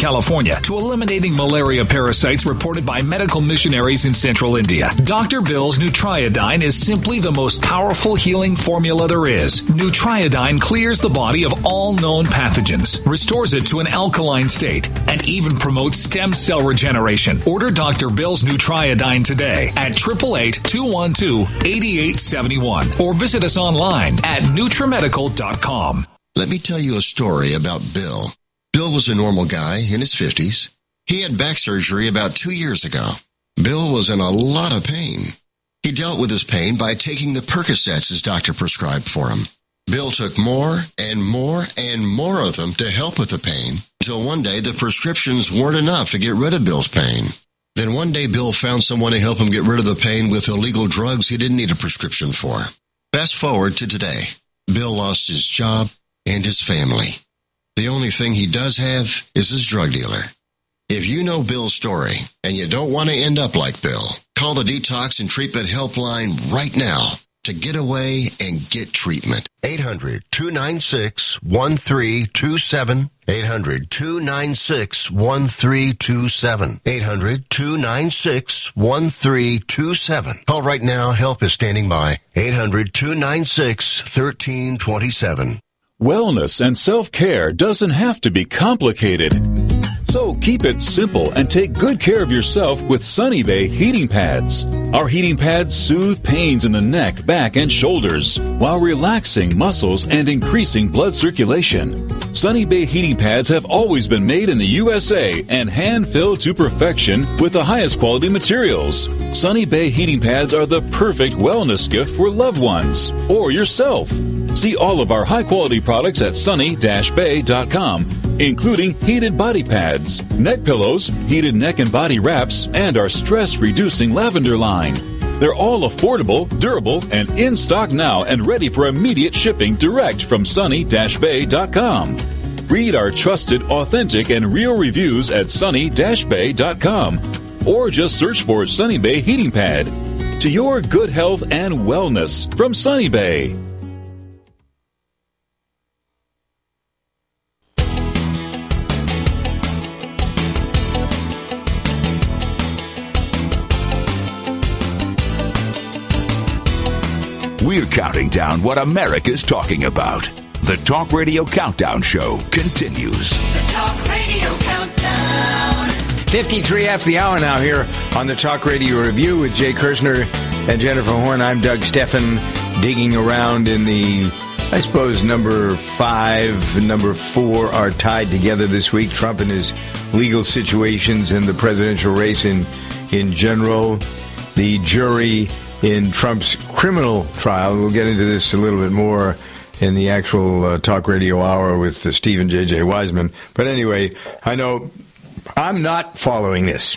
California to eliminating malaria parasites reported by medical missionaries in central India. Doctor Bill's Nutriodine is simply the most powerful healing formula there is. Nutriodine clears the body of all known pathogens, restores it to an alkaline state, and even promotes stem cell regeneration. Order Doctor Bill's Nutriodine today at eight eight eight, two one two, eight eight seven one or visit us online at Nutrimedical dot com. Let me tell you a story about Bill. Bill was a normal guy in his fifties. He had back surgery about two years ago. Bill was in a lot of pain. He dealt with his pain by taking the Percocets his doctor prescribed for him. Bill took more and more and more of them to help with the pain until one day the prescriptions weren't enough to get rid of Bill's pain. Then one day Bill found someone to help him get rid of the pain with illegal drugs he didn't need a prescription for. Fast forward to today. Bill lost his job and his family. The only thing he does have is his drug dealer. If you know Bill's story and you don't want to end up like Bill, call the Detox and Treatment Helpline right now to get away and get treatment. eight hundred, two nine six, one three two seven. eight hundred, two nine six, one three two seven. eight hundred, two nine six, one three two seven. Call right now. Help is standing by. eight hundred, two nine six, one three two seven. Wellness and self-care doesn't have to be complicated. So keep it simple and take good care of yourself with Sunny Bay heating pads. Our heating pads soothe pains in the neck, back, and shoulders while relaxing muscles and increasing blood circulation. Sunny Bay heating pads have always been made in the U S A and hand-filled to perfection with the highest quality materials. Sunny Bay heating pads are the perfect wellness gift for loved ones or yourself. See all of our high-quality products at sunny dash bay dot com, including heated body pads, neck pillows, heated neck and body wraps, and our stress-reducing lavender line. They're all affordable, durable, and in stock now and ready for immediate shipping direct from sunny dash bay dot com. Read our trusted, authentic, and real reviews at sunny dash bay dot com or just search for Sunny Bay Heating Pad. To your good health and wellness from Sunny Bay. We're counting down what America's talking about. The Talk Radio Countdown Show continues. The Talk Radio Countdown. fifty-three after the hour now here on the Talk Radio Review with Jay Kirshner and Jennifer Horn. I'm Doug Steffen, digging around in the, I suppose, number five, number four are tied together this week. Trump and his legal situations in the presidential race in, in general. The jury in Trump's criminal trial. We'll get into this a little bit more in the actual uh, Talk Radio Hour with uh, Stephen J J. Wiseman. But anyway, I know I'm not following this.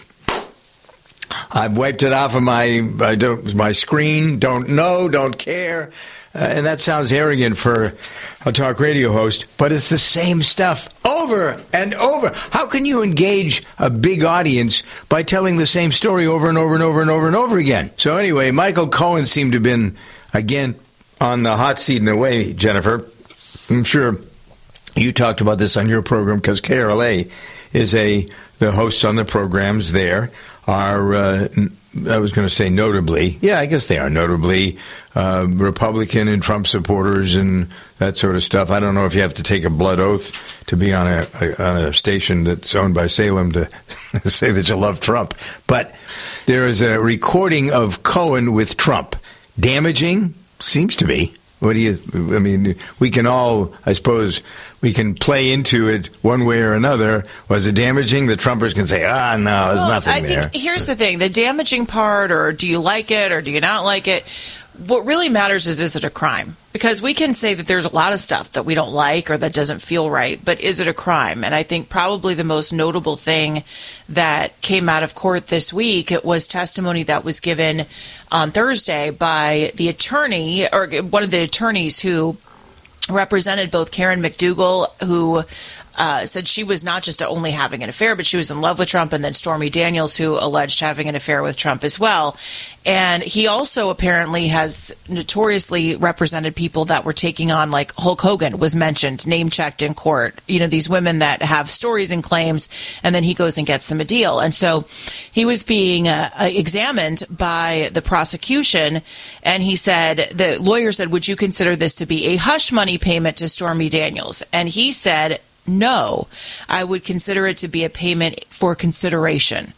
I've wiped it off of my I don't, my screen. Don't know, don't care. Uh, and that sounds arrogant for a talk radio host, but it's the same stuff over and over. How can you engage a big audience by telling the same story over and over and over and over and over again? So anyway, Michael Cohen seemed to have been, again, on the hot seat in a way, Jennifer. I'm sure you talked about this on your program because K R L A is a, the hosts on the programs there are, uh, I was going to say notably, yeah, I guess they are notably uh, Republican and Trump supporters and that sort of stuff. I don't know if you have to take a blood oath to be on a, a on a station that's owned by Salem to say that you love Trump. But there is a recording of Cohen with Trump. Damaging? Seems to be. What do you, I mean, we can all, I suppose, we can play into it one way or another. Was it damaging? The Trumpers can say, ah, no, there's well, nothing I there. Think here's the thing. The damaging part, or do you like it, or do you not like it? What really matters is, is it a crime? Because we can say that there's a lot of stuff that we don't like or that doesn't feel right, but is it a crime? And I think probably the most notable thing that came out of court this week, it was testimony that was given on Thursday by the attorney, or one of the attorneys who represented both Karen McDougal, who uh, said she was not just only having an affair, but she was in love with Trump, and then Stormy Daniels, who alleged having an affair with Trump as well. And he also apparently has notoriously represented people that were taking on, like Hulk Hogan was mentioned, name-checked in court. You know, these women that have stories and claims, and then he goes and gets them a deal. And so he was being uh, examined by the prosecution, and he said, the lawyer said, would you consider this to be a hush money payment to Stormy Daniels? And he said, no, I would consider it to be a payment for consideration.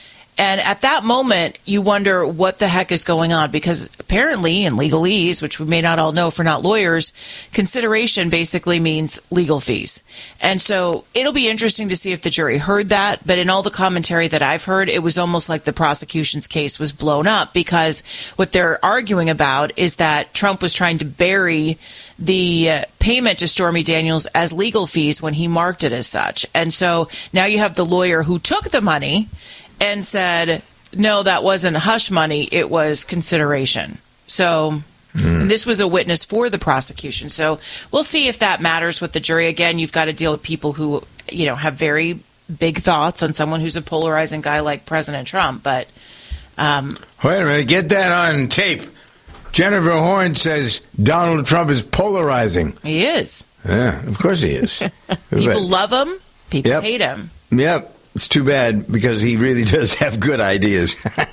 And at that moment, you wonder what the heck is going on, because apparently in legalese, which we may not all know if we're not lawyers, consideration basically means legal fees. And so it'll be interesting to see if the jury heard that. But in all the commentary that I've heard, it was almost like the prosecution's case was blown up, because what they're arguing about is that Trump was trying to bury the uh, payment to Stormy Daniels as legal fees when he marked it as such. And so now you have the lawyer who took the money and said, no, that wasn't hush money, it was consideration. So mm. and this was a witness for the prosecution. So we'll see if that matters with the jury. Again, you've got to deal with people who, you know, have very big thoughts on someone who's a polarizing guy like President Trump. But um, wait a minute, get that on tape. Jennifer Horn says Donald Trump is polarizing. He is. Yeah, of course he is. People love him. People yep. hate him. Yep. It's too bad, because he really does have good ideas.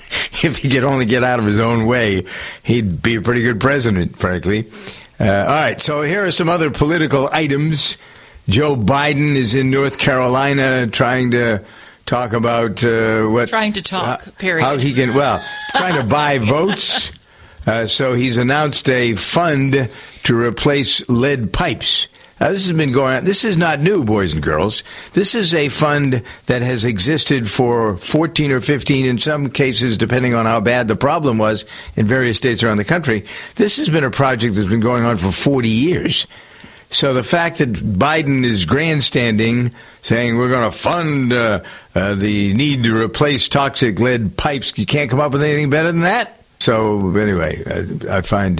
If he could only get out of his own way, he'd be a pretty good president, frankly. Uh, all right, so here are some other political items. Joe Biden is in North Carolina trying to talk about uh, what... Trying to talk, how, period. How he can, well, trying to buy votes. Uh, so he's announced a fund to replace lead pipes. Now, this has been going on. This is not new, boys and girls. This is a fund that has existed for fourteen or fifteen, in some cases, depending on how bad the problem was in various states around the country. This has been a project that's been going on for forty years. So the fact that Biden is grandstanding, saying we're going to fund uh, uh, the need to replace toxic lead pipes, you can't come up with anything better than that? So anyway, I, I find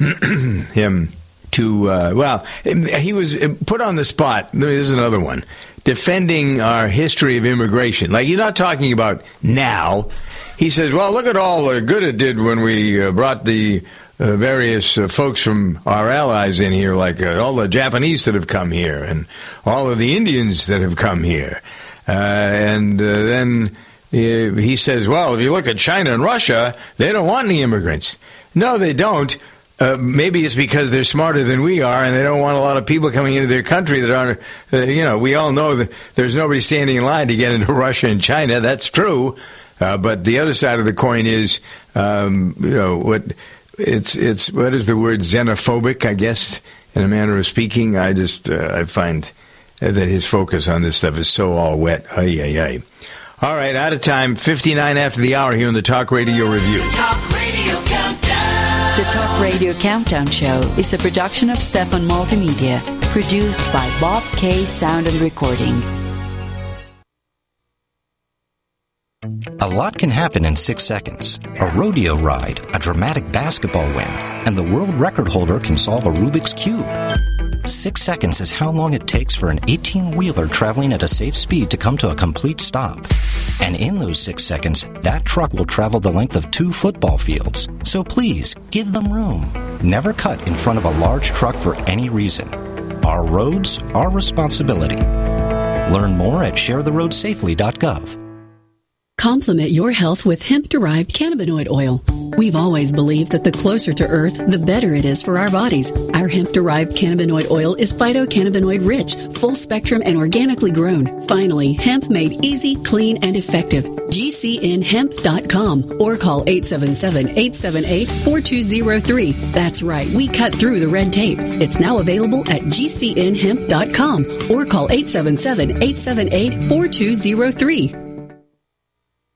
him... To, uh, well, he was put on the spot. There's another one. Defending our history of immigration. Like, he's not talking about now. He says, well, look at all the good it did when we uh, brought the uh, various uh, folks from our allies in here, like uh, all the Japanese that have come here and all of the Indians that have come here. Uh, and uh, then uh, he says, well, if you look at China and Russia, they don't want any immigrants. No, they don't. Uh, maybe it's because they're smarter than we are, and they don't want a lot of people coming into their country that aren't, uh, you know, we all know that there's nobody standing in line to get into Russia and China. That's true. Uh, but the other side of the coin is, um, you know, what it's, it's, what is the word, xenophobic, I guess, in a manner of speaking. I just, uh, I find that his focus on this stuff is so all wet. Ay, ay, ay. All right, out of time, fifty-nine after the hour here on the Talk Radio Review. Talk Radio Countdown. The Talk Radio Countdown Show is a production of Stefan Multimedia, produced by Bob K. Sound and Recording. A lot can happen in six seconds. A rodeo ride, a dramatic basketball win, and the world record holder can solve a Rubik's Cube. Six seconds is how long it takes for an eighteen-wheeler traveling at a safe speed to come to a complete stop. And in those six seconds, that truck will travel the length of two football fields. So please, give them room. Never cut in front of a large truck for any reason. Our roads, our responsibility. Learn more at share the road safely dot gov. Complement your health with hemp-derived cannabinoid oil. We've always believed that the closer to Earth, the better it is for our bodies. Our hemp-derived cannabinoid oil is phytocannabinoid-rich, full-spectrum, and organically grown. Finally, hemp made easy, clean, and effective. G C N hemp dot com or call eight seven seven, eight seven eight, four two zero three. That's right, we cut through the red tape. It's now available at G C N hemp dot com or call eight seven seven, eight seven eight, four two zero three.